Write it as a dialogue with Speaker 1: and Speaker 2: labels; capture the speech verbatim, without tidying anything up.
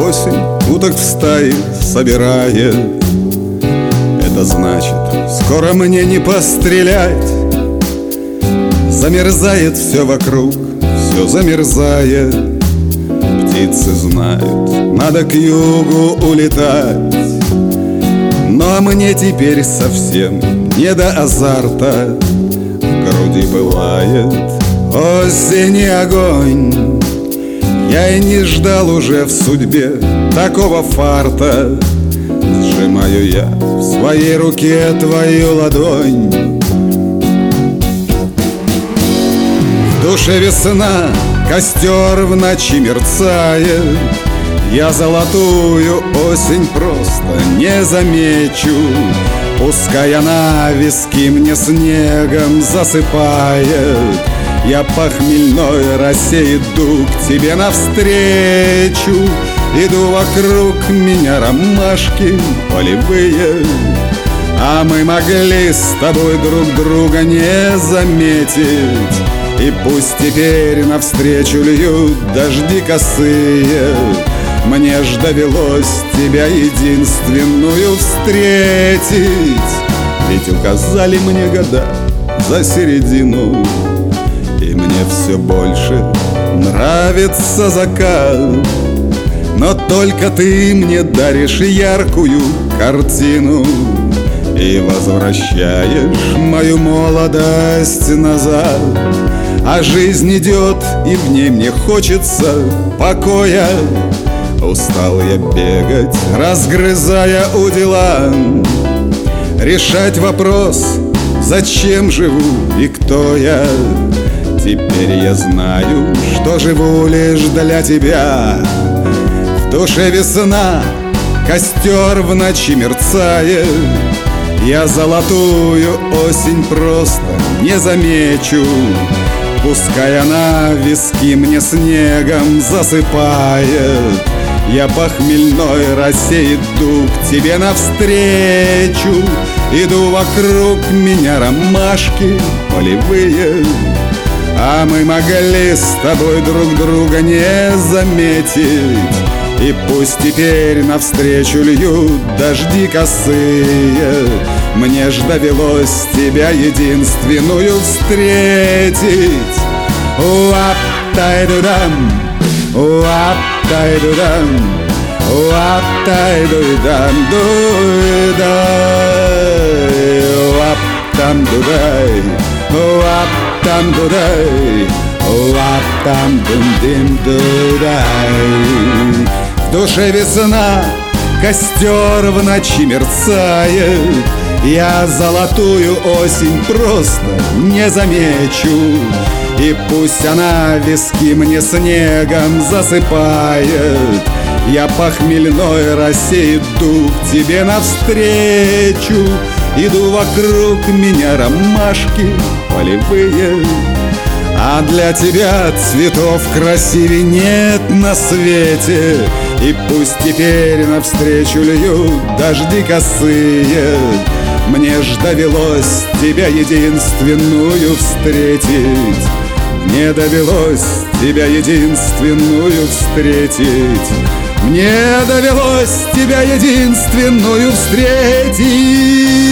Speaker 1: осень уток в стае собирает. Это значит, скоро мне не пострелять. Замерзает все вокруг, все замерзает. Птицы знают, надо к югу улетать. Но мне теперь совсем не до азарта. В груди пылает осенний огонь. Я и не ждал уже в судьбе такого фарта. Сжимаю я в своей руке твою ладонь. В душе весна, костер в ночи мерцает. Я золотую осень просто не замечу. Пускай она виски мне снегом засыпает. Я по хмельной росе иду к тебе навстречу. Иду вокруг меня ромашки полевые. А мы могли с тобой друг друга не заметить. И пусть теперь навстречу льют дожди косые, мне ж довелось тебя единственную встретить. Ведь указали мне года за середину, и мне все больше нравится закат. Но только ты мне даришь яркую картину и возвращаешь мою молодость назад. А жизнь идет, и в ней мне хочется покоя. Устал я бегать, разгрызая удила, решать вопрос, зачем живу и кто я. Теперь я знаю, что живу лишь для тебя. В душе весна, костер в ночи мерцает. Я золотую осень просто не замечу. Пускай она виски мне снегом засыпает. Я по хмельной росе иду к тебе навстречу. Иду вокруг меня ромашки полевые. А мы могли с тобой друг друга не заметить. И пусть теперь навстречу льют дожди косые, мне ж довелось тебя единственную встретить. Уап-тай-ду-дам, уап-тай-ду-дам, уап-тай-ду-дам, ду-дай, уап-там-ду-дай, уап-там-ду-дай, уап-там-дум-дим-ду-дай. В душе весна, костер в ночи мерцает. Я золотую осень просто не замечу. И пусть она виски мне снегом засыпает, я по хмельной росе иду к тебе навстречу. Иду вокруг меня ромашки полевые. А для тебя цветов красивей нет на свете. И пусть теперь навстречу льют дожди косые, мне ж довелось тебя единственную встретить. Мне довелось тебя единственную встретить. Мне довелось тебя единственную встретить.